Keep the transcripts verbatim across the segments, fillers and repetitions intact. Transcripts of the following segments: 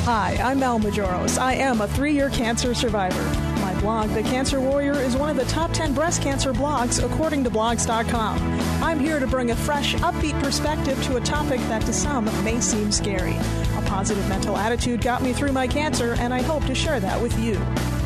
Hi, I'm Mel Majoros. I am a three-year cancer survivor. My blog, The Cancer Warrior, is one of the top ten breast cancer blogs according to blogs dot com. I'm here to bring a fresh, upbeat perspective to a topic that to some may seem scary. A positive mental attitude got me through my cancer, and I hope to share that with you.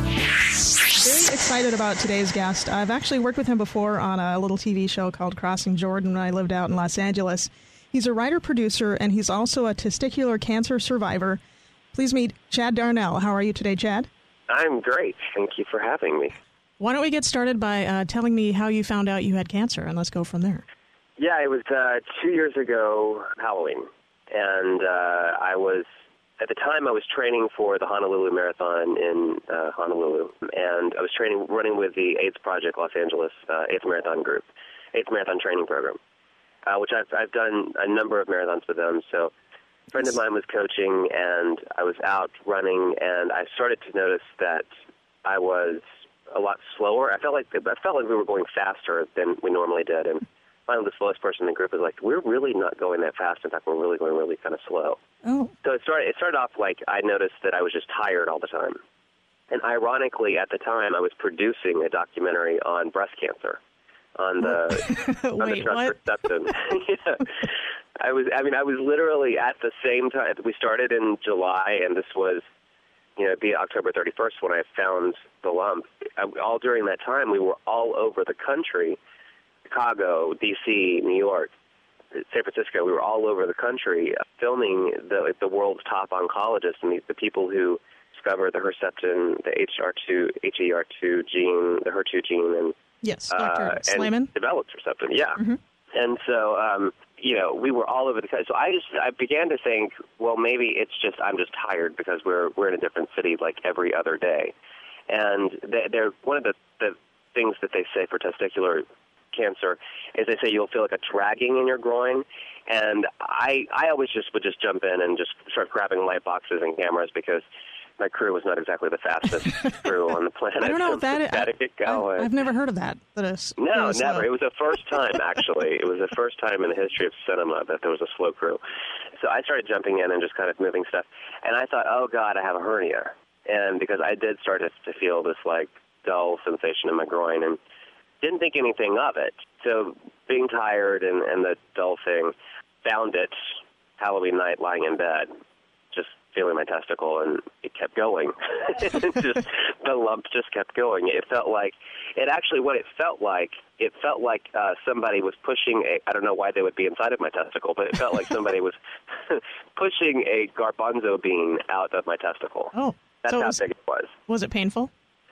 Very excited about today's guest. I've actually worked with him before on a little T V show called Crossing Jordan when I lived out in Los Angeles. He's a writer-producer, and he's also a testicular cancer survivor. Please meet Chad Darnell. How are you today, Chad? I'm great. Thank you for having me. Why don't we get started by uh, telling me how you found out you had cancer, and let's go from there. Yeah, it was uh, two years ago, Halloween, and uh, I was, at the time I was training for the Honolulu Marathon in uh, Honolulu, and I was training, running with the AIDS Project Los Angeles uh, eighth Marathon Group, eighth Marathon Training Program, uh, which I've, I've done a number of marathons with them, so a friend of mine was coaching, and I was out running, and I started to notice that I was a lot slower. I felt like I felt like we were going faster than we normally did, and finally the slowest person in the group was like, "We're really not going that fast. In fact, we're really going really kind of slow." Oh. So it started. It started off like I noticed that I was just tired all the time, and ironically, at the time, I was producing a documentary on breast cancer. On the on Wait, the trust what? perception. Yeah. I was I mean I was literally at the same time. We started in July, and this was, you know, it'd be October thirty-first when I found the lump. I, all during that time, we were all over the country, Chicago, D C, New York, San Francisco. We were all over the country uh, filming the the world's top oncologists and the, the people who discovered the Herceptin, the H R two, H E R two gene, the H E R two gene, and Yes, Doctor Uh, Slayman. and developed Herceptin, yeah. Mm-hmm. And so, um, you know, we were all over the country. So I just, I began to think, well, maybe it's just, I'm just tired because we're we're in a different city like every other day. And they, they're one of the, the things that they say for testicular cancer is they say you'll feel like a dragging in your groin. And I, I always just would just jump in and just start grabbing light boxes and cameras because my crew was not exactly the fastest crew on the planet. I don't know if that. Got to get going. I've, I've never heard of that. That is No, is, never. Uh, It was the first time, actually. It was the first time in the history of cinema that there was a slow crew. So I started jumping in and just kind of moving stuff. And I thought, oh, God, I have a hernia. And because I did start to, to feel this, like, dull sensation in my groin and didn't think anything of it. So being tired and, and the dull thing, found it Halloween night lying in bed, just feeling my testicle, and it kept going. just the lump just kept going. It felt like, it actually, what it felt like, it felt like uh, somebody was pushing a, I don't know why they would be inside of my testicle, but it felt like somebody was pushing a garbanzo bean out of my testicle. Oh. That's so how was, big it was. Was it painful?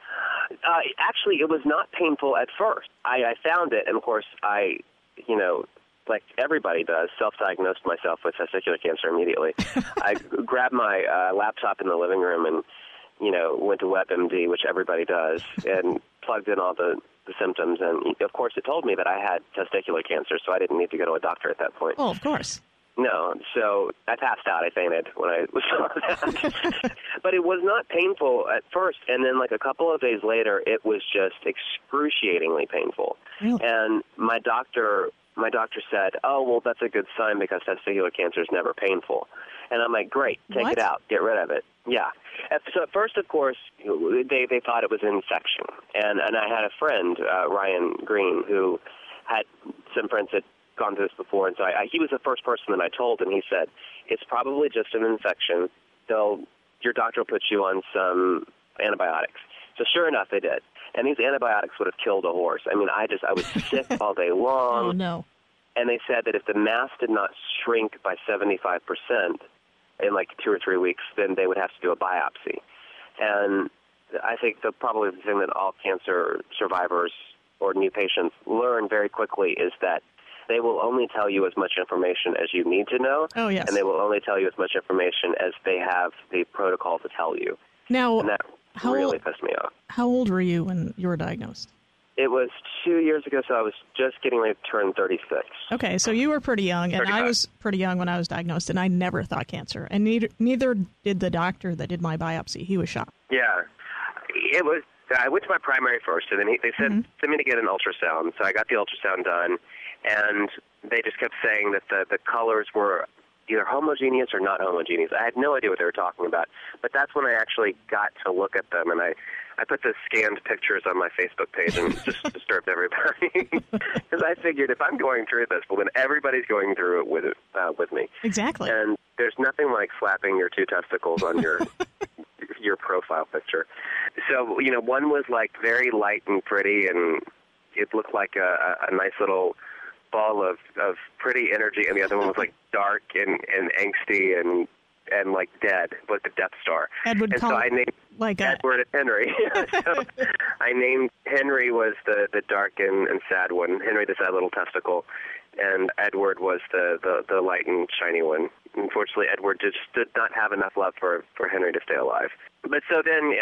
Uh, actually, it was not painful at first. I, I found it, and of course, I, you know, like everybody does, self-diagnosed myself with testicular cancer immediately. I grabbed my uh, laptop in the living room and, you know, went to WebMD, which everybody does, and plugged in all the, the symptoms. And, of course, it told me that I had testicular cancer, so I didn't need to go to a doctor at that point. Oh, of course. No, so I passed out. I fainted when I saw that. But it was not painful at first, and then like a couple of days later, it was just excruciatingly painful. Really? And my doctor... My doctor said, oh, well, that's a good sign because testicular cancer is never painful. And I'm like, great, take what? it out, get rid of it. Yeah. So at first, of course, they, they thought it was an infection. And, and I had a friend, uh, Ryan Green, who had some friends that had gone through this before. And so I, I, he was the first person that I told, and he said, it's probably just an infection. They'll, your doctor will put you on some antibiotics. So sure enough, they did. And these antibiotics would have killed a horse. I mean, I just, I was sick all day long. Oh, no. And they said that if the mass did not shrink by seventy-five percent in like two or three weeks, then they would have to do a biopsy. And I think the probably the thing that all cancer survivors or new patients learn very quickly is that they will only tell you as much information as you need to know. Oh, yes. And they will only tell you as much information as they have the protocol to tell you. Now, and that how really old, pissed me off. How old were you when you were diagnosed? It was two years ago, so I was just getting ready to turn thirty-six. Okay, so you were pretty young, and thirty-five. I was pretty young when I was diagnosed, and I never thought cancer. And neither, neither did the doctor that did my biopsy. He was shocked. Yeah. It was. I went to my primary first, and then he, they said, Mm-hmm. send me to get an ultrasound. So I got the ultrasound done, and they just kept saying that the, the colors were either homogeneous or not homogeneous. I had no idea what they were talking about. But that's when I actually got to look at them, and I, I put the scanned pictures on my Facebook page and just disturbed everybody. Because I figured if I'm going through this, well, then everybody's going through it with, uh, with me. Exactly. And there's nothing like slapping your two testicles on your your profile picture. So, you know, one was like very light and pretty, and it looked like a, a nice little ball of, of pretty energy, and the other one was like dark and, and angsty and and like dead, like the Death Star. Edward and call so I named like a... Edward and Henry. So I named Henry was the, the dark and, and sad one. Henry, the sad little testicle, and Edward was the, the, the light and shiny one. Unfortunately, Edward just did not have enough love for, for Henry to stay alive. But so then,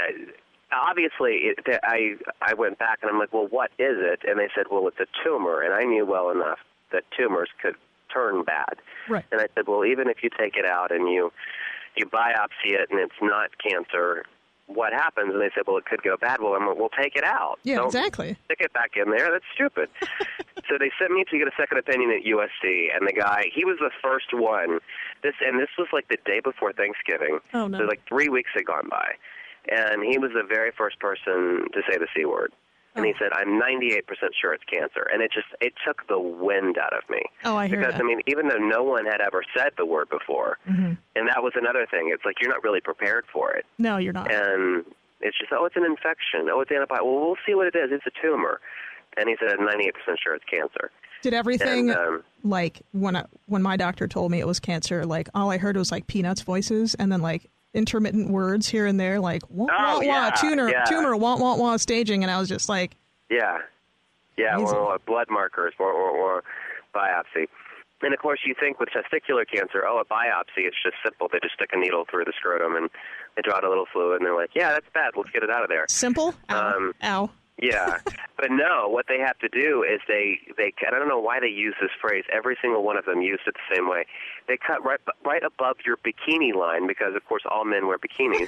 obviously, it, I I went back and I'm like, well, what is it? And they said, well, it's a tumor. And I knew well enough that tumors could turn bad. Right. And I said, well, even if you take it out and you you biopsy it and it's not cancer, what happens? And they said, well, it could go bad. Well, I'm like, well, take it out. Yeah, Don't exactly. stick it back in there. That's stupid. So they sent me to get a second opinion at U S C, and the guy, he was the first one. This and this was like the day before Thanksgiving. Oh, no. So like three weeks had gone by. And he was the very first person to say the C word. And he said, I'm ninety-eight percent sure it's cancer. And it just, it took the wind out of me. Oh, I hear Because, that. I mean, even though no one had ever said the word before, mm-hmm. and that was another thing, it's like you're not really prepared for it. No, you're not. And it's just, oh, it's an infection. Oh, it's antibiotic. Well, we'll see what it is. It's a tumor. And he said, I'm ninety-eight percent sure it's cancer. Did everything, and, um, like, when I, when my doctor told me it was cancer, like, all I heard was, like, Peanuts voices and then, like, intermittent words here and there, like, wah, oh, wah, yeah, wah, tumor, yeah. tumor, wah, wah, wah, staging. And I was just like... Yeah. Yeah, Amazing. or, or blood markers or, or, or biopsy. And, of course, you think with testicular cancer, oh, a biopsy, it's just simple. They just stick a needle through the scrotum and they draw out a little fluid, and they're like, yeah, that's bad. Let's get it out of there. Simple? Ow. Um, Ow. Yeah. But no, what they have to do is they, they, I don't know why they use this phrase. Every single one of them used it the same way. They cut right, right above your bikini line because, of course, all men wear bikinis.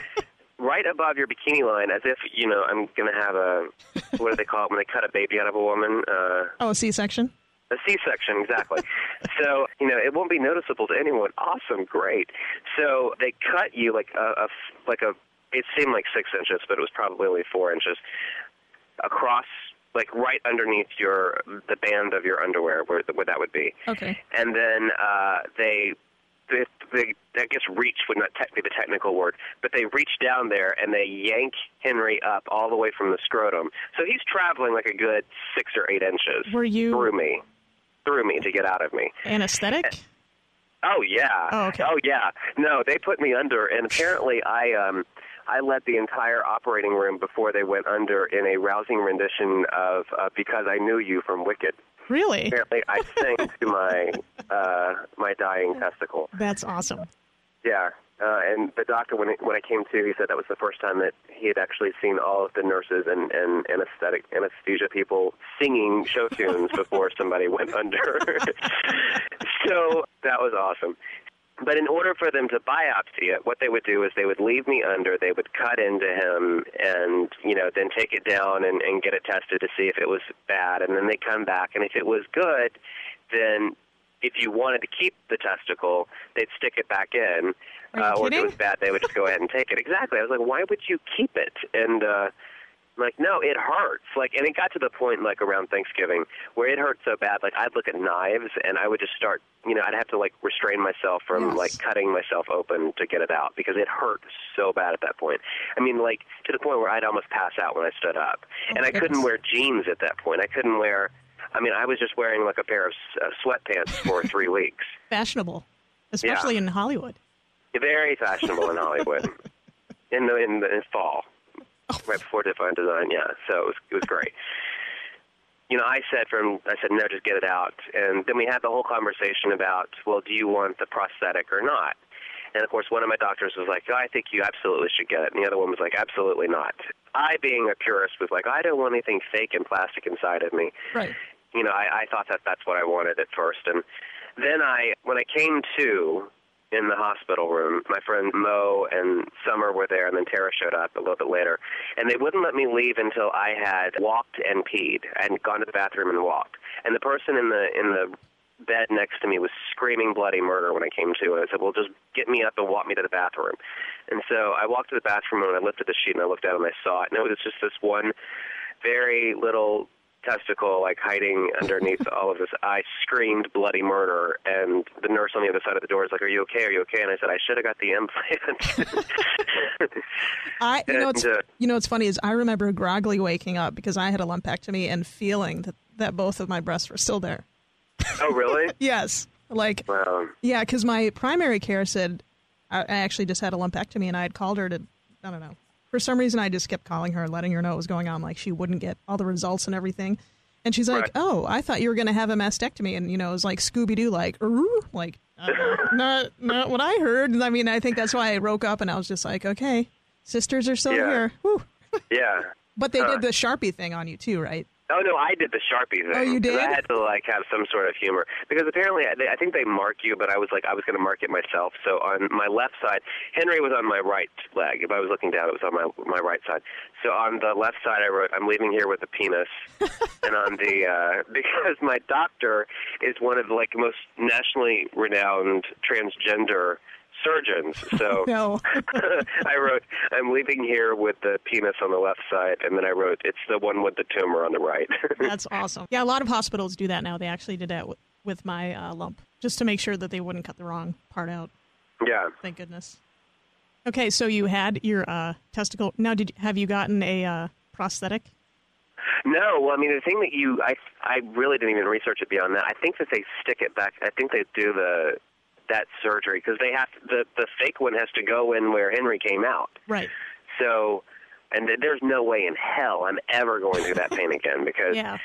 Right above your bikini line, as if, you know, I'm going to have a, what do they call it when they cut a baby out of a woman? Uh, Oh, a C-section? A C-section, exactly. So, you know, it won't be noticeable to anyone. Awesome, great. So they cut you like a, a like a, it seemed like six inches, but it was probably only four inches, across, like right underneath your, the band of your underwear, where, where that would be. Okay. And then uh, they... They, they, I guess reach would not te- be the technical word, but they reach down there and they yank Henry up all the way from the scrotum. So he's traveling like a good six or eight inches Were you through me, through me to get out of me. anesthetic? Oh yeah. Oh, okay. Oh yeah. No, they put me under, and apparently I um I led the entire operating room before they went under in a rousing rendition of uh, "Because I Knew You" from Wicked. Really? Apparently, I sang to my uh, my dying testicle. That's awesome. Yeah, uh, and the doctor, when it, when I came to, he said that was the first time that he had actually seen all of the nurses and, and anesthetic anesthesia people singing show tunes before somebody went under. So that was awesome. But in order for them to biopsy it, what they would do is they would leave me under, they would cut into him, and, you know, then take it down and, and get it tested to see if it was bad, and then they come back, and if it was good, then if you wanted to keep the testicle, they'd stick it back in, Are you uh, or if kidding? it was bad, they would just go ahead and take it. Exactly. I was like, why would you keep it? And, uh, like, no, it hurts. Like, and it got to the point, like, around Thanksgiving where it hurt so bad, like, I'd look at knives and I would just start, you know, I'd have to, like, restrain myself from, Yes. like, cutting myself open to get it out because it hurt so bad at that point. I mean, like, to the point where I'd almost pass out when I stood up. Oh, and I couldn't goodness. wear jeans at that point. I couldn't wear, I mean, I was just wearing, like, a pair of uh, sweatpants for three weeks. Fashionable, especially Yeah. in Hollywood. Very fashionable in Hollywood in the, in the in fall. Right before Define Design, yeah. So it was it was great. You know, I said from I said no, just get it out, and then we had the whole conversation about, well, do you want the prosthetic or not? And of course, one of my doctors was like, oh, I think you absolutely should get it, and the other one was like, absolutely not. I, being a purist, was like, I don't want anything fake and plastic inside of me. Right. You know, I, I thought that that's what I wanted at first, and then I when I came to. In the hospital room, my friend Mo and Summer were there, and then Tara showed up a little bit later. And they wouldn't let me leave until I had walked and peed and gone to the bathroom and walked. And the person in the in the bed next to me was screaming bloody murder when I came to. And I said, well, just get me up and walk me to the bathroom. And so I walked to the bathroom, and I lifted the sheet, and I looked out, and I saw it. And it was just this one very little testicle, like, hiding underneath all of this. I screamed bloody murder, and the nurse on the other side of the door is like, are you okay? Are you okay? And I said, I should have got the implant. I, you, and, know, it's, uh, you know what's funny is I remember groggily waking up because I had a lumpectomy and feeling that, that both of my breasts were still there. Oh, really? Yes. Like, wow. Yeah, because my primary care said I, I actually just had a lumpectomy, and I had called her to, I don't know. For some reason, I just kept calling her and letting her know what was going on. Like, she wouldn't get all the results and everything. And she's like, right. oh, I thought you were going to have a mastectomy. And, you know, it was like Scooby-Doo, like, ooh, like, uh, not, not what I heard. And I mean, I think that's why I woke up and I was just like, okay, sisters are still yeah. here. Whew. Yeah. But they huh. did the Sharpie thing on you, too, right? Oh, no, I did the Sharpie thing. Oh, you did? I had to, like, have some sort of humor. Because apparently, I think they mark you, but I was like, I was going to mark it myself. So on my left side, Henry was on my right leg. If I was looking down, it was on my my right side. So on the left side, I wrote, I'm leaving here with a penis. And on the, uh, because my doctor is one of the, like, most nationally renowned transgender surgeons. So no. I wrote, I'm leaving here with the penis on the left side, and then I wrote, it's the one with the tumor on the right. That's awesome. Yeah, a lot of hospitals do that now. They actually did that w- with my uh, lump, just to make sure that they wouldn't cut the wrong part out. Yeah. Thank goodness. Okay, so you had your uh, testicle. Now, did have you gotten a uh, prosthetic? No, well, I mean, the thing that you, I, I really didn't even research it beyond that. I think that they stick it back. I think they do the that surgery because they have the the fake one has to go in where Henry came out. Right. So, and th- there's no way in hell I'm ever going through that pain again because yeah.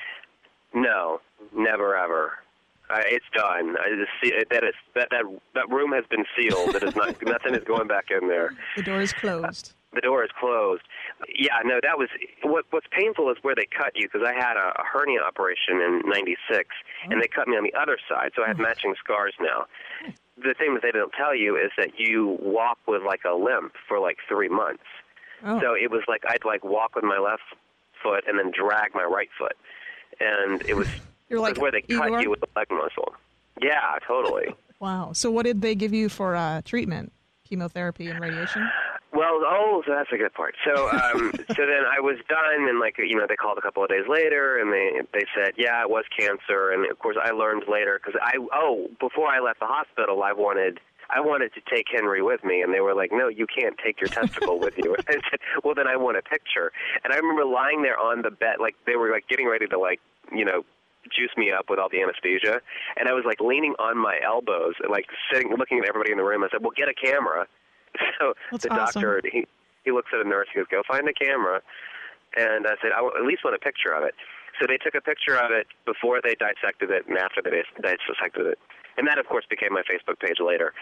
no, never ever. Uh, it's done. I just see it, that it's that, that that room has been sealed. It is not nothing is going back in there. The door is closed. Uh, the door is closed. Yeah, no, that was what. What's painful is where they cut you because I had a, a hernia operation in ninety-six, oh. and they cut me on the other side, so I have oh. matching scars now. The thing that they don't tell you is that you walk with like a limp for like three months. Oh. So it was like I'd like walk with my left foot and then drag my right foot, and it was You're like, where they cut Igor? you with the leg muscle. Yeah, totally. Wow. So what did they give you for uh, treatment? Chemotherapy and radiation? Well, oh, so that's a good part. So, um, so then I was done, and like you know, they called a couple of days later, and they they said, yeah, it was cancer, and of course I learned later because I oh before I left the hospital, I wanted I wanted to take Henry with me, and they were like, no, you can't take your testicle with you. I said, well, then I want a picture, and I remember lying there on the bed, like they were like getting ready to like you know. juice me up with all the anesthesia, and I was like leaning on my elbows, like sitting, looking at everybody in the room. I said, "Well, get a camera." So That's the awesome. doctor, he he looks at a nurse. He goes, "Go find a camera." And I said, "I w- at least want a picture of it." So they took a picture of it before they dissected it and after they dissected it, and that, of course, became my Facebook page later.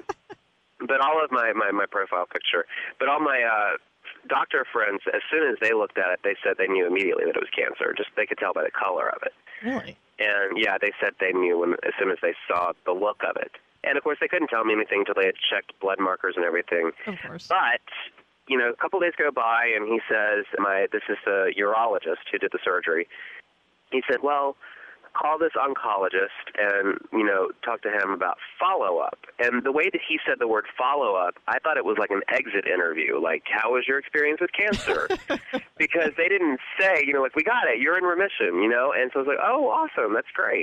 But all of my, my my profile picture, but all my uh, doctor friends, as soon as they looked at it, they said they knew immediately that it was cancer. Just they could tell by the color of it. Really? And, yeah, they said they knew when, as soon as they saw the look of it. And, of course, they couldn't tell me anything until they had checked blood markers and everything. Of course. But, you know, a couple days go by, and he says, "My this is the urologist who did the surgery." He said, well, call this oncologist and, you know, talk to him about follow-up. And the way that he said the word follow-up, I thought it was like an exit interview, like, how was your experience with cancer? Because they didn't say, you know, like, we got it, you're in remission, you know? And so I was like, oh, awesome, that's great.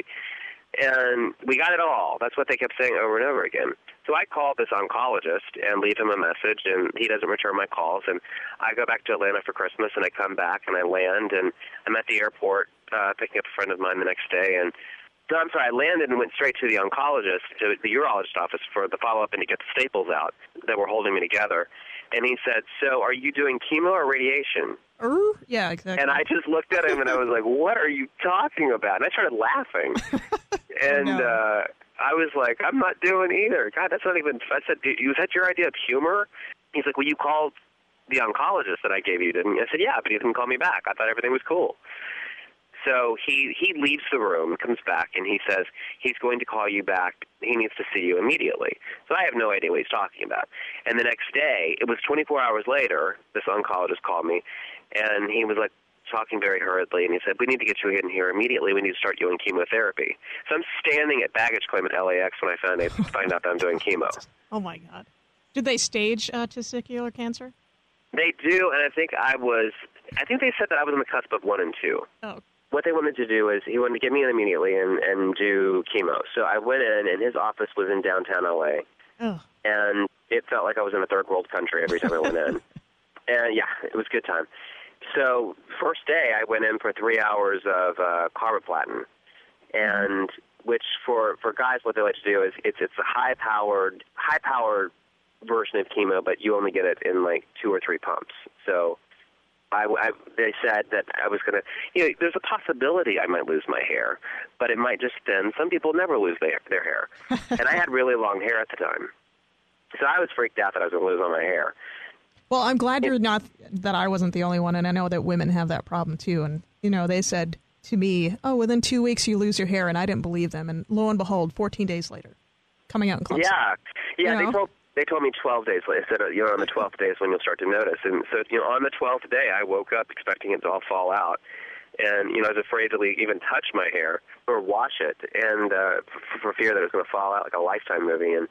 And we got it all. That's what they kept saying over and over again. So I called this oncologist and leave him a message, and he doesn't return my calls. And I go back to Atlanta for Christmas, and I come back, and I land, and I'm at the airport uh, picking up a friend of mine the next day. And no, I'm sorry, I landed and went straight to the oncologist, to the urologist office for the follow-up and to get the staples out that were holding me together. And he said, so are you doing chemo or radiation? Uh, yeah, exactly. And I just looked at him, and I was like, what are you talking about? And I started laughing. And no. uh, I was like, I'm not doing either. God, that's not even, I said, was that your idea of humor? He's like, well, you called the oncologist that I gave you, didn't you? I said, yeah, but he didn't call me back. I thought everything was cool. So he, he leaves the room, comes back, and he says he's going to call you back. He needs to see you immediately. So I have no idea what he's talking about. And the next day, it was twenty-four hours later, this oncologist called me, and he was like, talking very hurriedly, and he said, we need to get you in here immediately. We need to start you on chemotherapy. So I'm standing at baggage claim at L A X when I find, I find out that I'm doing chemo. Oh, my God. Did they stage uh, testicular cancer? They do, and I think I was, I think they said that I was on the cusp of one and two. Oh. What they wanted to do is he wanted to get me in immediately and, and do chemo. So I went in, and his office was in downtown L A, oh. and it felt like I was in a third world country every time I went in. And, yeah, it was a good time. So first day, I went in for three hours of uh, carboplatin, and which for, for guys, what they like to do is it's it's a high-powered, high-powered version of chemo, but you only get it in, like, two or three pumps. So I, I, they said that I was going to, you know, there's a possibility I might lose my hair, but it might just thin. Some people never lose their, their hair. And I had really long hair at the time. So I was freaked out that I was going to lose all my hair. Well, I'm glad you're not, that I wasn't the only one, and I know that women have that problem, too. And, you know, they said to me, oh, within two weeks you lose your hair, and I didn't believe them. And lo and behold, fourteen days later, coming out in clumps. Yeah, yeah, you know? they told They told me twelve days later. They said, you know, on the twelfth day is when you'll start to notice. And so, you know, on the twelfth day, I woke up expecting it to all fall out. And, you know, I was afraid to even touch my hair or wash it, and uh, for, for fear that it was going to fall out like a Lifetime movie. And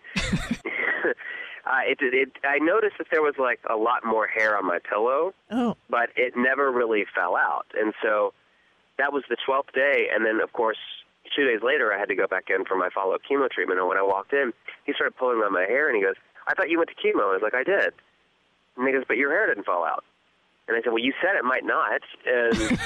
uh, it, it, I noticed that there was, like, a lot more hair on my pillow, oh. but it never really fell out. And so that was the twelfth day. And then, of course, two days later, I had to go back in for my follow-up chemo treatment. And when I walked in, he started pulling on my hair, and he goes, I thought you went to chemo. I was like, I did. And he goes, but your hair didn't fall out. And I said, well, you said it might not. And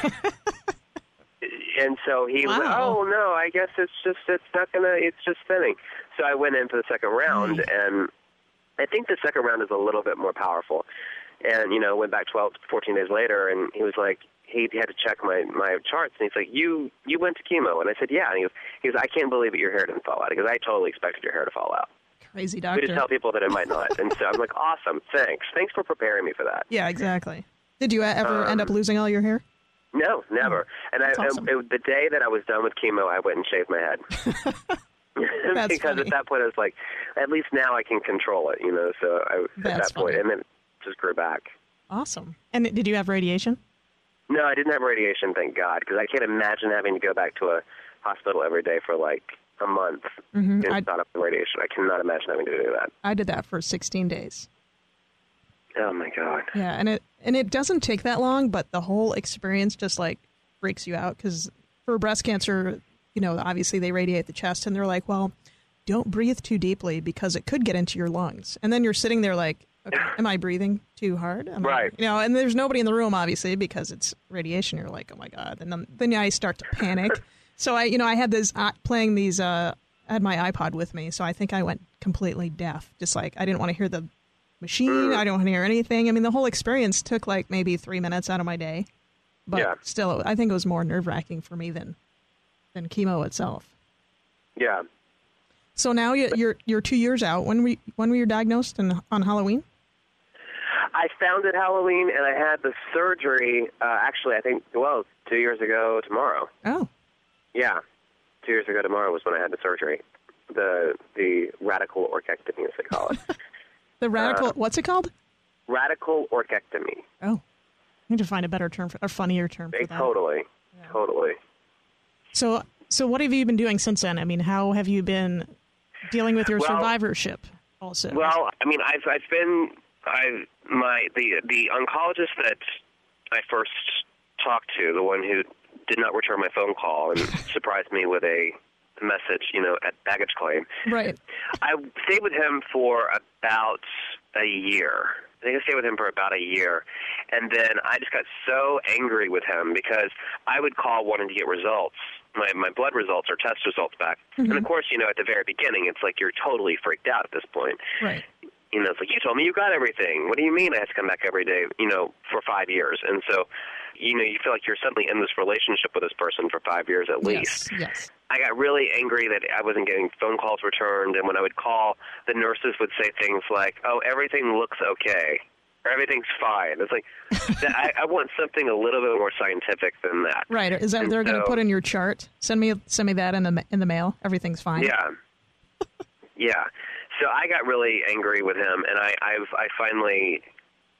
and so he wow. was like, oh, no, I guess it's just, it's not going to, it's just thinning. So I went in for the second round, mm. and I think the second round is a little bit more powerful. And, you know, went back twelve, fourteen days later, and he was like, he had to check my, my charts, and he's like, you you went to chemo. And I said, yeah. And he goes, he goes, I can't believe that your hair didn't fall out. He goes, I totally expected your hair to fall out. Crazy doctor. We just tell people that it might not. And so I'm like, awesome, thanks. Thanks for preparing me for that. Yeah, exactly. Did you ever um, end up losing all your hair? No, never. And I, awesome. it, the day that I was done with chemo, I went and shaved my head. That's because funny. At that point, I was like, at least now I can control it, you know, so I, at That's that point. funny. And then it just grew back. Awesome. And did you have radiation? No, I didn't have radiation, thank God, because I can't imagine having to go back to a hospital every day for like a month mm-hmm. and start up the radiation. I cannot imagine having to do that. I did that for sixteen days. Oh, my God. Yeah, and it and it doesn't take that long, but the whole experience just, like, freaks you out. Because for breast cancer, you know, obviously they radiate the chest, and they're like, well, don't breathe too deeply because it could get into your lungs. And then you're sitting there like, okay, am I breathing too hard? Am right. I, you know, and there's nobody in the room, obviously, because it's radiation. You're like, oh, my God. And then, then I start to panic. So, I, you know, I had this uh, playing these, uh, I had my iPod with me, so I think I went completely deaf. Just like, I didn't want to hear the machine. I don't want to hear anything. I mean, the whole experience took like maybe three minutes out of my day. But yeah. still, I think it was more nerve-wracking for me than than chemo itself. Yeah. So now you, you're you're two years out. When were you, when were you diagnosed in, on Halloween? I found it Halloween, and I had the surgery, uh, actually, I think, well, two years ago tomorrow. Oh. Yeah. Two years ago tomorrow was when I had the surgery. The the radical orchectomy, as they call it. The radical, uh, what's it called? Radical orchectomy. Oh. I need to find a better term, for, a funnier term for that. Totally. Yeah. Totally. So, so what have you been doing since then? I mean, how have you been dealing with your well, survivorship also? Well, I mean, I've I've been I my the the oncologist that I first talked to, the one who did not return my phone call and surprised me with a message, you know, at baggage claim. Right. I stayed with him for about a year. I think I stayed with him for about a year. And then I just got so angry with him because I would call wanting to get results, my my blood results or test results back. Mm-hmm. And, of course, you know, at the very beginning, it's like you're totally freaked out at this point. Right. You know, it's like, you told me you got everything. What do you mean I have to come back every day, you know, for five years? And so, you know, you feel like you're suddenly in this relationship with this person for five years at least. Yes, yes. I got really angry that I wasn't getting phone calls returned, and when I would call, the nurses would say things like, oh, everything looks okay, or everything's fine. It's like, that, I, I want something a little bit more scientific than that. Right. Is that and they're so, going to put in your chart? Send me send me that in the in the mail. Everything's fine. Yeah. Yeah. So I got really angry with him, and I I've, I finally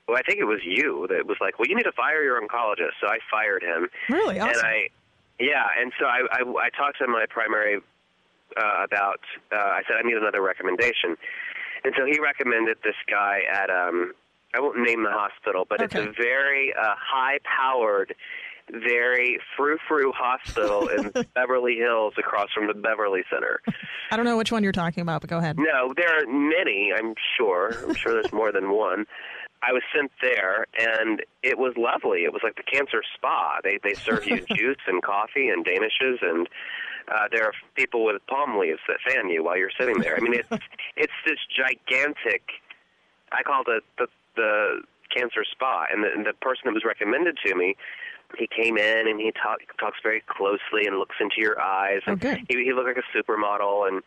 well, I think it was you that was like, well, you need to fire your oncologist. So I fired him. Really? Awesome. And I, yeah, and so I, I, I talked to my primary uh, about, uh, I said, I need another recommendation. And so he recommended this guy at, um, I won't name the hospital, but okay. It's a very uh, high-powered, very frou-frou hospital in Beverly Hills across from the Beverly Center. I don't know which one you're talking about, but go ahead. No, there are many, I'm sure. I'm sure there's more than one. I was sent there, and it was lovely. It was like the cancer spa. They they serve you juice and coffee and danishes, and uh, there are people with palm leaves that fan you while you're sitting there. I mean, it's it's this gigantic. I call it the the, the cancer spa, and the, and the person that was recommended to me, he came in and he talk, talks very closely and looks into your eyes. And okay. he, he looked like a supermodel, and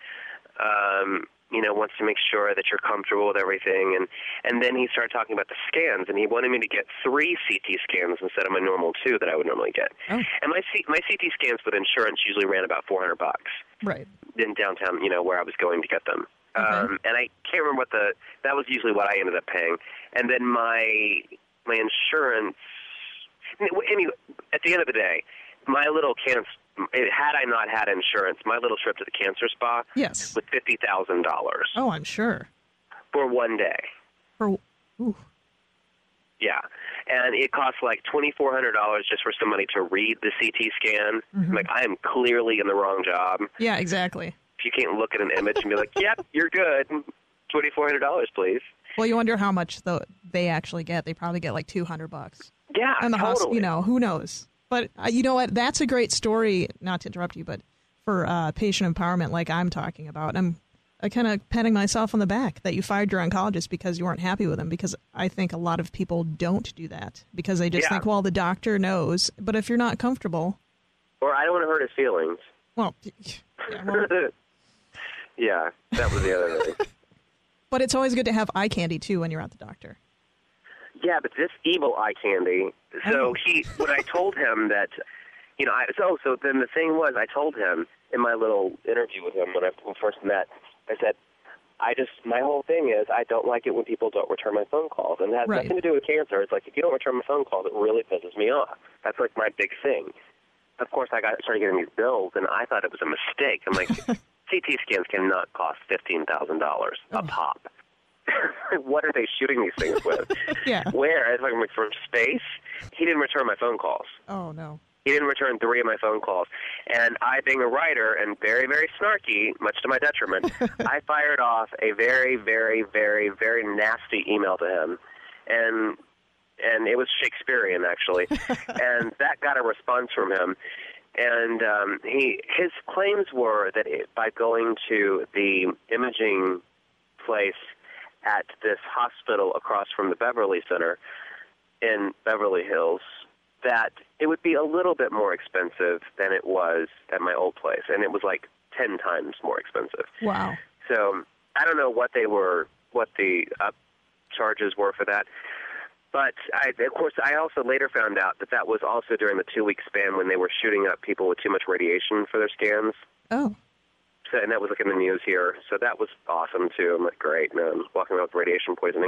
um, you know, wants to make sure that you're comfortable with everything. And, and then he started talking about the scans, and he wanted me to get three C T scans instead of my normal two that I would normally get. Oh. And my C, my C T scans with insurance usually ran about four hundred bucks. Right. In downtown, you know, where I was going to get them. Okay. Um, and I can't remember what the, that was usually what I ended up paying. And then my, my insurance, anyway, at the end of the day, my little cancer, had I not had insurance, my little trip to the cancer spa yes. was fifty thousand dollars. Oh, I'm sure. For one day. For ooh. Yeah. And it costs like twenty-four hundred dollars just for somebody to read the C T scan. Mm-hmm. Like, I am clearly in the wrong job. Yeah, exactly. If you can't look at an image and be like, yep, you're good, twenty-four hundred dollars, please. Well, you wonder how much the, they actually get. They probably get like two hundred bucks. Yeah, and the totally. House, you know, who knows? But uh, you know what? That's a great story, not to interrupt you, but for uh, patient empowerment like I'm talking about. I'm uh, kind of patting myself on the back that you fired your oncologist because you weren't happy with him, because I think a lot of people don't do that because they just yeah. think, well, the doctor knows. But if you're not comfortable. Or I don't want to hurt his feelings. Well, yeah, well, yeah that was the other thing. But it's always good to have eye candy, too, when you're at the doctor. Yeah, but this evil eye candy. So he, when I told him that, you know, I, so so then the thing was, I told him in my little interview with him when I when first met, I said, I just, my whole thing is, I don't like it when people don't return my phone calls, and it has right. nothing to do with cancer. It's like, if you don't return my phone calls, it really pisses me off. That's like my big thing. Of course, I got started getting these bills, and I thought it was a mistake. I'm like, C T scans cannot cost fifteen thousand dollars a oh. pop. What are they shooting these things with? yeah. Where? Like from space? He didn't return my phone calls. Oh, no. He didn't return three of my phone calls. And I, being a writer and very, very snarky, much to my detriment, I fired off a very, very, very, very nasty email to him. And and it was Shakespearean, actually. And that got a response from him. And um, he his claims were that it, by going to the imaging place at this hospital across from the Beverly Center in Beverly Hills, that it would be a little bit more expensive than it was at my old place. And it was like ten times more expensive. Wow. So I don't know what they were, what the up charges were for that. But, I, of course, I also later found out that that was also during the two-week span when they were shooting up people with too much radiation for their scans. Oh. So, and that was like in the news here. So that was awesome, too. I'm like, great, man. I'm walking around with radiation poisoning.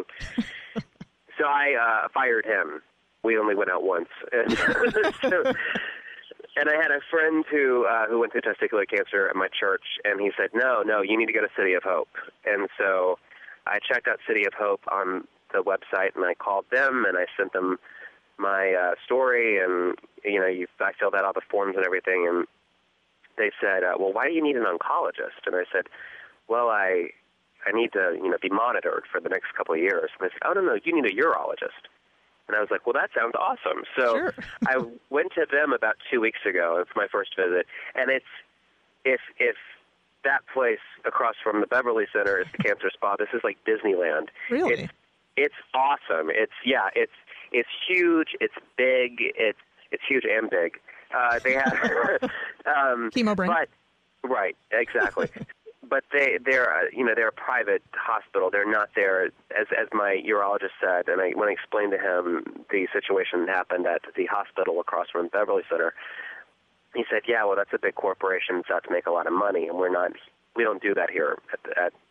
So I uh, fired him. We only went out once. And, so, and I had a friend who uh, who went through testicular cancer at my church, and he said, no, no, you need to go to City of Hope. And so I checked out City of Hope on the website, and I called them, and I sent them my uh, story, and, you know, you, I filled out all the forms and everything, and they said, uh, well, why do you need an oncologist? And I said, well, I I need to, you know, be monitored for the next couple of years. And they said, oh, no, no, you need a urologist. And I was like, well, that sounds awesome. So sure. I went to them about two weeks ago. It's my first visit. And it's, if if that place across from the Beverly Center is the cancer spa, this is like Disneyland. Really? It's, it's awesome. It's, yeah, it's it's huge. It's big. It's, it's huge and big. Uh, they have um, chemo brain. But, right, exactly. But they, they're, uh, you know, they're a private hospital. They're not there, as as my urologist said. And I, when I explained to him the situation that happened at the hospital across from Beverly Center, he said, "Yeah, well, that's a big corporation. It's out to make a lot of money, and we're not. We don't do that here at at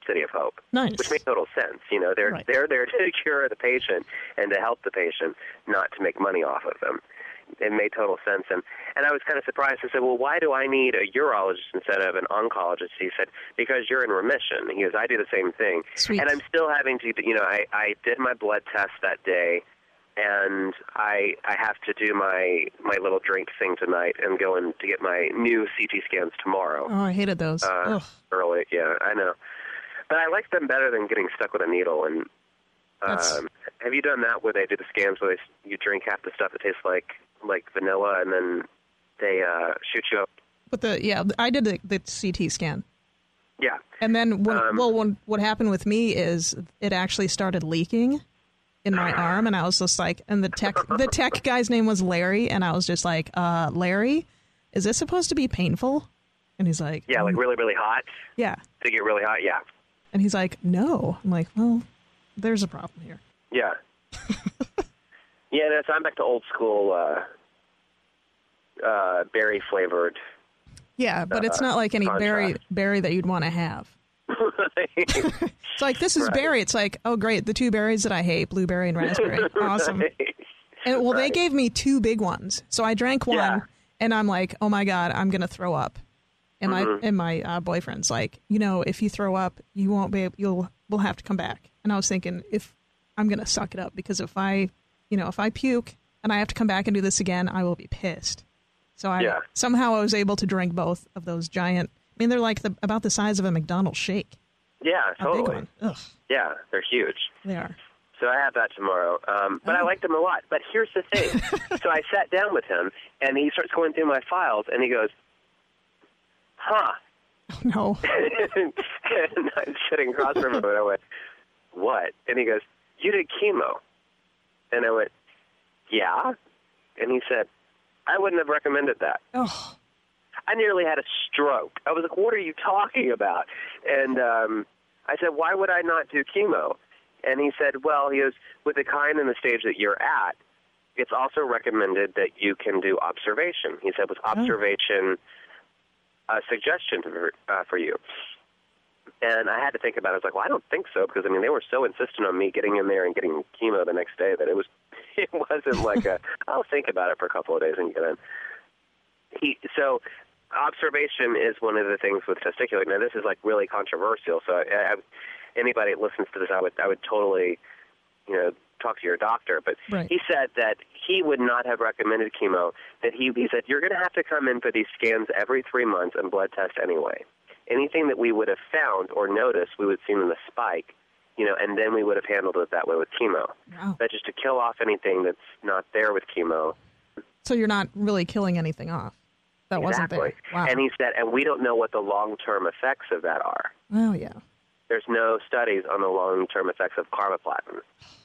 City of Hope, nice. Which made total sense. You know, they're right. they're there to cure the patient and to help the patient, not to make money off of them. It made total sense. And, and I was kind of surprised. I said, well, why do I need a urologist instead of an oncologist? He said, because you're in remission. He goes, I do the same thing. Sweet. And I'm still having to, you know, I, I did my blood test that day, and I I have to do my, my little drink thing tonight and go in to get my new C T scans tomorrow. Oh, I hated those. Uh, early, yeah, I know. But I like them better than getting stuck with a needle. And um, have you done that where they do the scans where they, you drink half the stuff that tastes like like vanilla, and then they uh, shoot you up? But the yeah, I did the, the C T scan. Yeah. And then, when, um, well, when, what happened with me is it actually started leaking in my arm, and I was just like, and the tech the tech guy's name was Larry, and I was just like, uh, Larry, is this supposed to be painful? And he's like, yeah, like really, really hot. Yeah. To get really hot, yeah. And he's like, no. I'm like, well, there's a problem here. Yeah. Yeah, no, so I'm back to old school uh, uh, berry flavored. Yeah, but it's not like any contrast. berry berry that you'd want to have. It's like, this is right. berry. It's like, oh, great, the two berries that I hate, blueberry and raspberry. Awesome. Right. And well, right. they gave me two big ones. So I drank one, yeah. and I'm like, oh, my God, I'm going to throw up. And mm-hmm. my and my uh, boyfriend's like, you know, if you throw up, you won't be able, you'll we'll have to come back. And I was thinking, if I'm going to suck it up, because if I, you know, if I puke and I have to come back and do this again, I will be pissed. So I yeah. somehow I was able to drink both of those giant. I mean, they're like the, about the size of a McDonald's shake. Yeah, totally. A big one. Ugh. Yeah, they're huge. They are. So I have that tomorrow. Um, but oh. I liked him a lot. But here's the thing. So I sat down with him, and he starts going through my files, and he goes, huh. Oh, no. And I'm sitting across from him, and I went, what? And he goes, you did chemo. And I went, yeah. And he said, I wouldn't have recommended that. Oh. I nearly had a stroke. I was like, what are you talking about? And um, I said, why would I not do chemo? And he said, well, he goes, with the kind and the stage that you're at, it's also recommended that you can do observation. He said, with observation, a uh, suggestion for, uh, for you. And I had to think about it. I was like, well, I don't think so, because, I mean, they were so insistent on me getting in there and getting chemo the next day that it was, it wasn't like a, I'll think about it for a couple of days and get in. He, so observation is one of the things with testicular. Now, this is, like, really controversial, so I, I, anybody that listens to this, I would, I would totally, you know, talk to your doctor. But right. he said that he would not have recommended chemo, that he, he said, you're going to have to come in for these scans every three months and blood test anyway. Anything that we would have found or noticed, we would have seen in the spike, you know, and then we would have handled it that way with chemo. Wow. But just to kill off anything that's not there with chemo. So you're not really killing anything off that exactly. wasn't there. Wow. And he said, and we don't know what the long-term effects of that are. Oh, yeah. There's no studies on the long-term effects of carboplatin.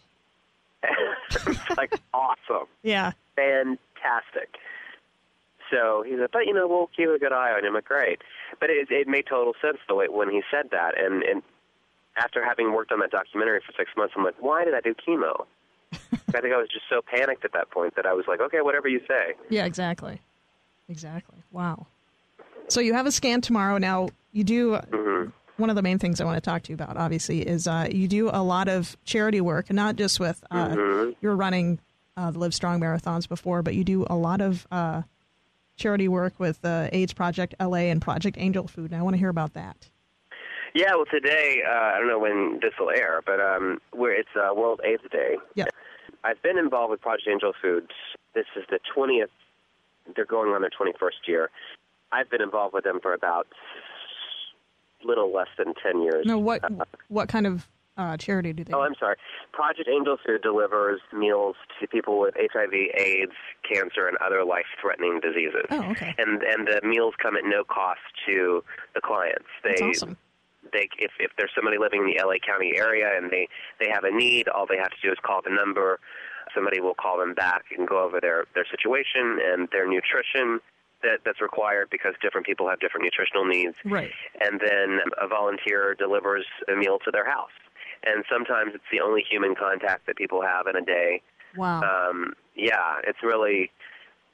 It's like awesome. Yeah. Fantastic. So he said, but, you know, we'll keep a good eye on him. Great. But it, it made total sense the way when he said that. And, and after having worked on that documentary for six months, I'm like, why did I do chemo? I think I was just so panicked at that point that I was like, okay, whatever you say. Yeah, exactly. Exactly. Wow. So you have a scan tomorrow. Now, you do, mm-hmm. one of the main things I want to talk to you about, obviously, is uh, you do a lot of charity work, not just with, uh, mm-hmm. you were running uh, the Live Strong marathons before, but you do a lot of uh, charity work with the AIDS Project L A and Project Angel Food, and I want to hear about that. Yeah, well, today, uh, I don't know when this will air, but um, we're, it's uh, World AIDS Day. Yeah. I've been involved with Project Angel Foods. This is the twentieth. They're going on their twenty-first year. I've been involved with them for about little less than ten years. No, what uh, what kind of uh, charity do they Oh, do? I'm sorry. Project Angel Food delivers meals to people with H I V, AIDS, cancer, and other life-threatening diseases. Oh, okay. And and the meals come at no cost to the clients. They, That's awesome. They, if, if there's somebody living in the L A County area and they, they have a need, all they have to do is call the number. Somebody will call them back and go over their, their situation and their nutrition that, that's required because different people have different nutritional needs. Right. And then a volunteer delivers a meal to their house. And sometimes it's the only human contact that people have in a day. Wow. Um, yeah, it's really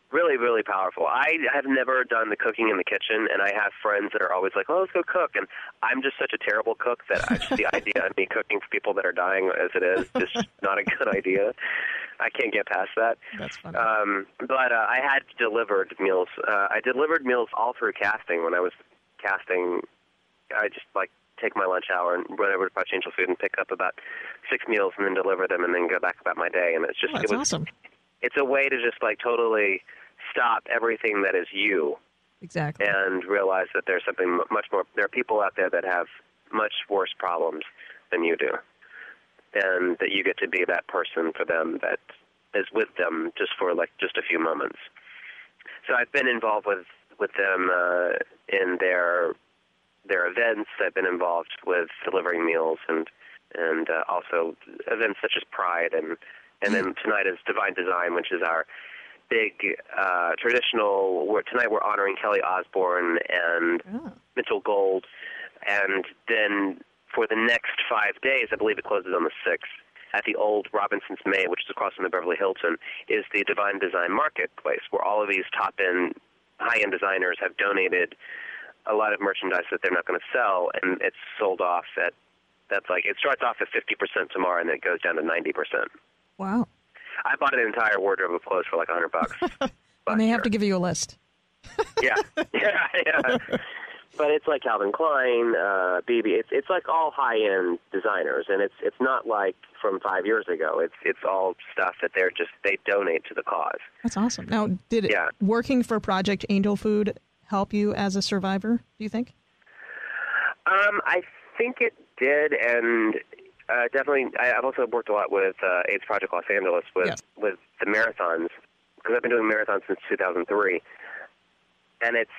Really, really powerful. I have never done the cooking in the kitchen, and I have friends that are always like, oh, let's go cook. And I'm just such a terrible cook that I just, the idea of me cooking for people that are dying as it is is just not a good idea. I can't get past that. That's funny. Um, but uh, I had delivered meals. Uh, I delivered meals all through casting. When I was casting, I just, like, take my lunch hour and run over to Potch Angel Food and pick up about six meals and then deliver them and then go back about my day. And it's just, oh, that's it was awesome. It's a way to just, like, totally stop everything that is you. Exactly. And realize that there's something much more, there are people out there that have much worse problems than you do. And that you get to be that person for them that is with them just for, like, just a few moments. So I've been involved with, with them uh, in their their events. I've been involved with delivering meals and and uh, also events such as Pride. And, and then tonight is Divine Design, which is our big uh, traditional, we're, tonight we're honoring Kelly Osbourne and oh. Mitchell Gold. And then for the next five days, I believe it closes on the sixth, at the old Robinson's May, which is across from the Beverly Hilton, is the Divine Design Marketplace, where all of these top-end, high-end designers have donated a lot of merchandise that they're not going to sell, and it's sold off at, that's like, it starts off at fifty percent tomorrow, and then it goes down to ninety percent. Wow. I bought an entire wardrobe of clothes for like a hundred bucks. And they have to give you a list. yeah, yeah, yeah. But it's like Calvin Klein, uh, B B. It's it's like all high end designers, and it's it's not like from five years ago. It's it's all stuff that they're just they donate to the cause. That's awesome. Now, did it, yeah. working for Project Angel Food help you as a survivor? Do you think? Um, I think it did, and. Uh, definitely, I, I've also worked a lot with uh, AIDS Project Los Angeles with yes. with the marathons, because I've been doing marathons since two thousand three, and it's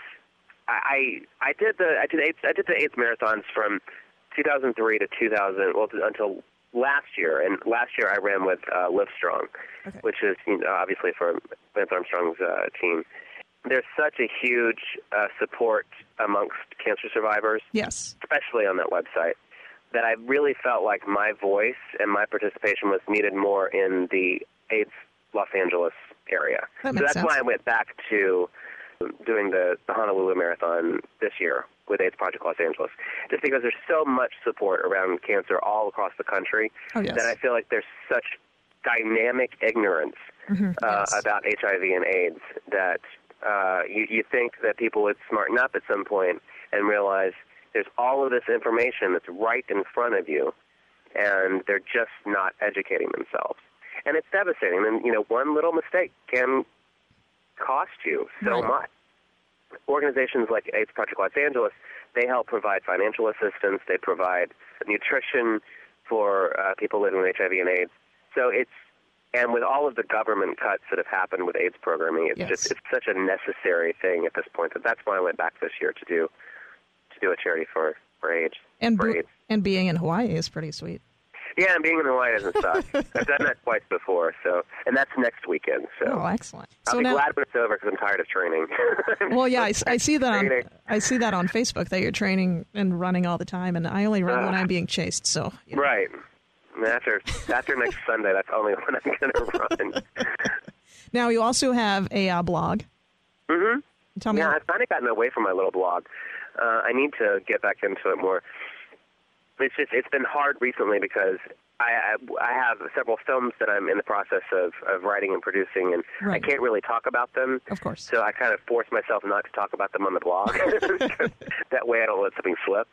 I I did the I did AIDS, I did the AIDS marathons from two thousand three to two thousand well to, until last year, and last year I ran with uh, Livestrong, okay. which is you know, obviously for Lance Armstrong's uh, team. There's such a huge uh, support amongst cancer survivors, yes, especially on that website, that I really felt like my voice and my participation was needed more in the AIDS Los Angeles area. That so that's sense. why I went back to doing the, the Honolulu Marathon this year with AIDS Project Los Angeles, just because there's so much support around cancer all across the country oh, yes. that I feel like there's such dynamic ignorance mm-hmm. uh, yes. about H I V and AIDS that uh, you, you think that people would smarten up at some point and realize there's all of this information that's right in front of you, and they're just not educating themselves. And it's devastating. And, you know, one little mistake can cost you so right. much. Organizations like AIDS Project Los Angeles, they help provide financial assistance. They provide nutrition for uh, people living with H I V and AIDS. So it's, and with all of the government cuts that have happened with AIDS programming, it's yes. just, it's such a necessary thing at this point that that's why I went back this year to do do a charity for, for AIDS. And, for be, AIDS. and being in Hawaii is pretty sweet. Yeah, and being in Hawaii doesn't suck. I've done that twice before, so and that's next weekend. So oh, excellent! I'll so be now, glad when it's over because I'm tired of training. well, yeah, I, I see that. On, training. I see that on Facebook that you're training and running all the time, and I only run uh, when I'm being chased. So you know. Right. And after after next Sunday, that's only when I'm going to run. Now you also have a uh, blog. Mm-hmm. Tell me. Yeah, how- I've kind of gotten away from my little blog. Uh, I need to get back into it more. It's just it's been hard recently because I, I I have several films that I'm in the process of, of writing and producing, and right. I can't really talk about them. Of course. So I kind of force myself not to talk about them on the blog. That way I don't let something slip.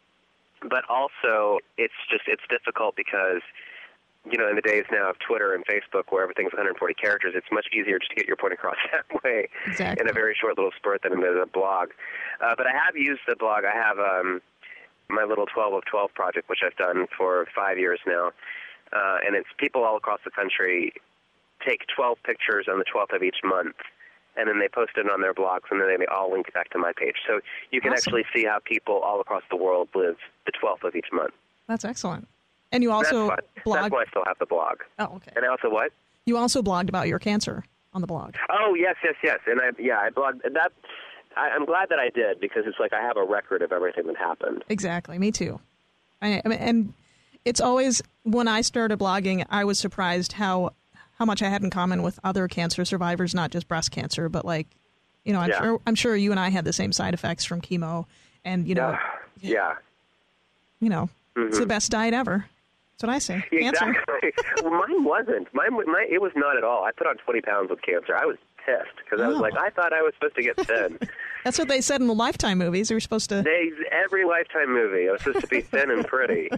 But also, it's just it's difficult because, you know, in the days now of Twitter and Facebook where everything's one hundred forty characters, it's much easier just to get your point across that way exactly. in a very short little spurt than in a blog. Uh, but I have used the blog. I have um, my little twelve of twelve project, which I've done for five years now. Uh, and it's people all across the country take twelve pictures on the twelfth of each month, and then they post it on their blogs, and then they all link back to my page. So you can awesome. actually see how people all across the world live the twelfth of each month. That's excellent. And you also That's blog. That's why I still have the blog. Oh, okay. And I also what? You also blogged about your cancer on the blog. Oh, yes, yes, yes. And I, yeah, I blogged that. I, I'm glad that I did because it's like I have a record of everything that happened. Exactly. Me too. I, I mean, and it's always when I started blogging, I was surprised how how much I had in common with other cancer survivors, not just breast cancer, but like, you know, I'm yeah. sure I'm sure you and I had the same side effects from chemo, and you know, uh, yeah, you know, mm-hmm. it's the best diet ever. That's what I say. Exactly. Cancer. Well, mine wasn't. Mine, my, it was not at all. I put on twenty pounds with cancer. I was pissed because I was oh. like, I thought I was supposed to get thin. That's what they said in the Lifetime movies. They were supposed to. They every Lifetime movie, I was supposed to be thin and pretty.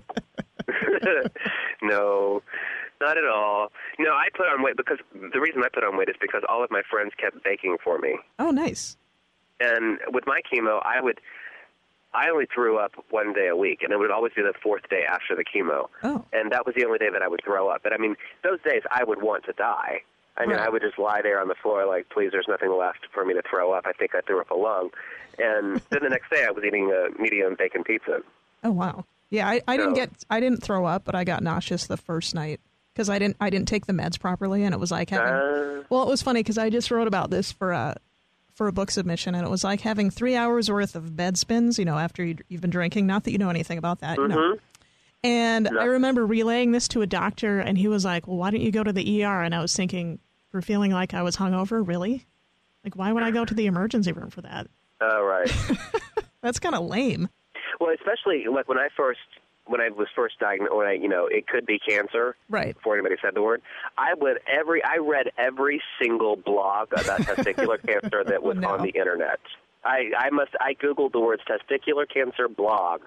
No, not at all. No, I put on weight because the reason I put on weight is because all of my friends kept baking for me. Oh, nice. And with my chemo, I would, I only threw up one day a week, and it would always be the fourth day after the chemo. Oh. And that was the only day that I would throw up. But I mean, those days I would want to die. I mean, right. I would just lie there on the floor like, please, there's nothing left for me to throw up. I think I threw up a lung. And then the next day I was eating a medium bacon pizza. Oh, wow. Yeah, I, I so, didn't get, I didn't throw up, but I got nauseous the first night because I didn't, I didn't take the meds properly, and it was like having. Uh, well, it was funny because I just wrote about this for a, for a book submission, and it was like having three hours worth of bed spins. You know, after you, you've been drinking. Not that you know anything about that. Mm-hmm. You know. And no. I remember relaying this to a doctor, and he was like, "Well, why don't you go to the E R?" And I was thinking, for feeling like I was hungover, really? Like, why would I go to the emergency room for that? Oh, uh, right. That's kind of lame. Well, especially like when I first, when I was first diagnosed, when I, you know, it could be cancer. Right. Before anybody said the word, I would every, I read every single blog about testicular cancer that was oh, no. on the internet. I, I must, I Googled the words testicular cancer blog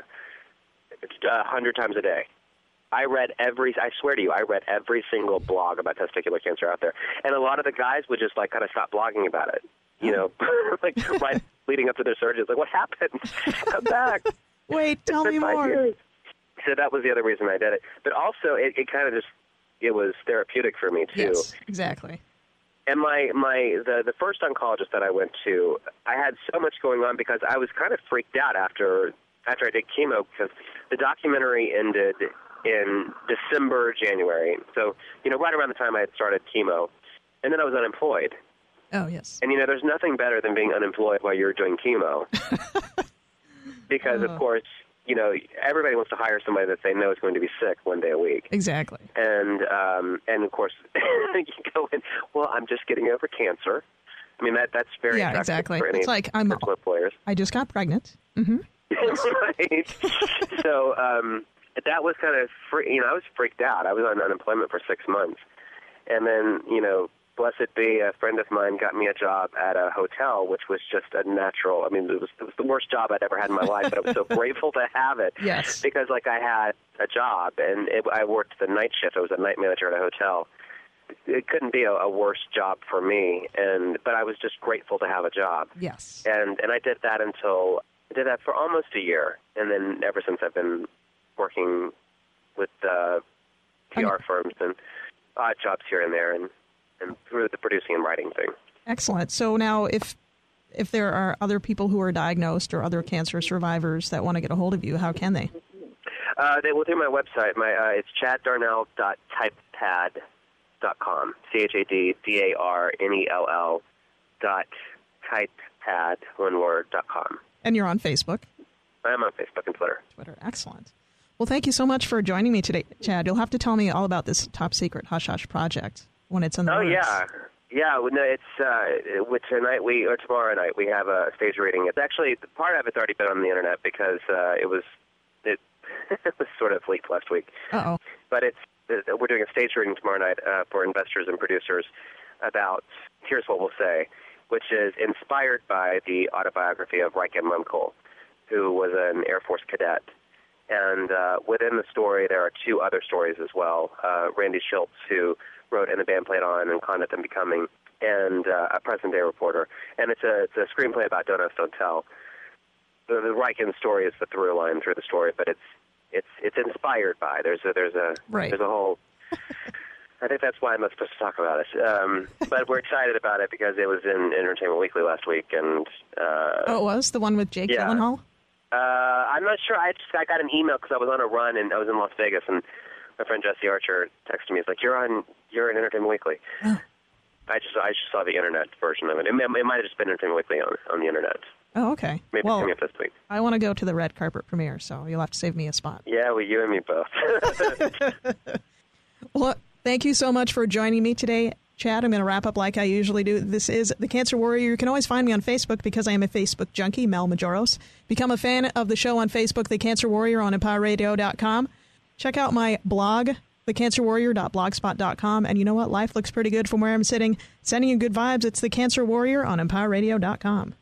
a hundred times a day. I read every, I swear to you, I read every single blog about testicular cancer out there. And a lot of the guys would just like kind of stop blogging about it. You know, like right leading up to their surgery. It's like, what happened? Come back. Wait, tell me more. Years. So that was the other reason I did it. But also, it, it kind of just, it was therapeutic for me, too. Yes, exactly. And my, my the, the first oncologist that I went to, I had so much going on because I was kind of freaked out after after I did chemo because the documentary ended in December, January. So, you know, right around the time I had started chemo. And then I was unemployed. Oh, yes. And, you know, there's nothing better than being unemployed while you're doing chemo. Because, uh, of course, you know, everybody wants to hire somebody that they know is going to be sick one day a week. Exactly. And, um, and of course, you go in, well, I'm just getting over cancer. I mean, that that's very yeah, exactly. for any it's like, I'm, employers. I just got pregnant. Mm-hmm. Right. So um, that was kind of, free, you know, I was freaked out. I was on unemployment for six months. And then, you know, blessed be, a friend of mine got me a job at a hotel, which was just a natural. I mean, it was, it was the worst job I'd ever had in my life, but I was so grateful to have it. Yes. Because, like, I had a job, and it, I worked the night shift. I was a night manager at a hotel. It couldn't be a, a worse job for me, and but I was just grateful to have a job. Yes. And and I did that until I did that for almost a year, and then ever since I've been working with uh, P R firms and odd jobs here and there, and. and through the producing and writing thing. Excellent. So now if if there are other people who are diagnosed or other cancer survivors that want to get a hold of you, how can they? Uh, they will through my website. My uh, It's chad darnell dot typepad dot com. C H A D D A R N E L L dot typepad, one word, dot com. And you're on Facebook? I am on Facebook and Twitter. Twitter. Excellent. Well, thank you so much for joining me today, Chad. You'll have to tell me all about this top secret Hush Hush project when it's in the Oh, works. yeah. Yeah, well, no, it's uh, with tonight we or tomorrow night we have a stage reading. It's actually part of it's already been on the internet because uh, it was it, it was sort of leaked last week. Uh-oh. But it's we're doing a stage reading tomorrow night uh, for investors and producers about Here's What We'll Say, which is inspired by the autobiography of Reichen Lemkel, who was an Air Force cadet. And uh, within the story, there are two other stories as well. Uh, Randy Schultz, who wrote And the Band Played On and Conduct and Becoming, and uh, a present-day reporter. And it's a it's a screenplay about Don't Ask, Don't Tell. The, the Reichen story is the through line through the story, but it's it's it's inspired by. There's a there's a right. there's a whole. I think that's why I'm not supposed to talk about it. Um, but we're excited about it because it was in Entertainment Weekly last week, and uh, oh, it was the one with Jake yeah. Gyllenhaal. Uh, I'm not sure. I just I got an email because I was on a run and I was in Las Vegas, and my friend Jesse Archer texted me. He's like, "You're on, you're in Entertainment Weekly." Oh. I just I just saw the internet version of it. It, it might have just been Entertainment Weekly on on the internet. Oh, okay. Maybe well, coming up this week. I want to go to the red carpet premiere, so you'll have to save me a spot. Yeah, well, you and me both. Well, Thank you so much for joining me today, Chad. I'm going to wrap up like I usually do. This is The Cancer Warrior. You can always find me on Facebook because I am a Facebook junkie, Mel Majoros. Become a fan of the show on Facebook, The Cancer Warrior, on Empire Radio dot com. Check out my blog, the cancer warrior dot blogspot dot com. And you know what? Life looks pretty good from where I'm sitting. Sending you good vibes. It's The Cancer Warrior on Empire Radio dot com.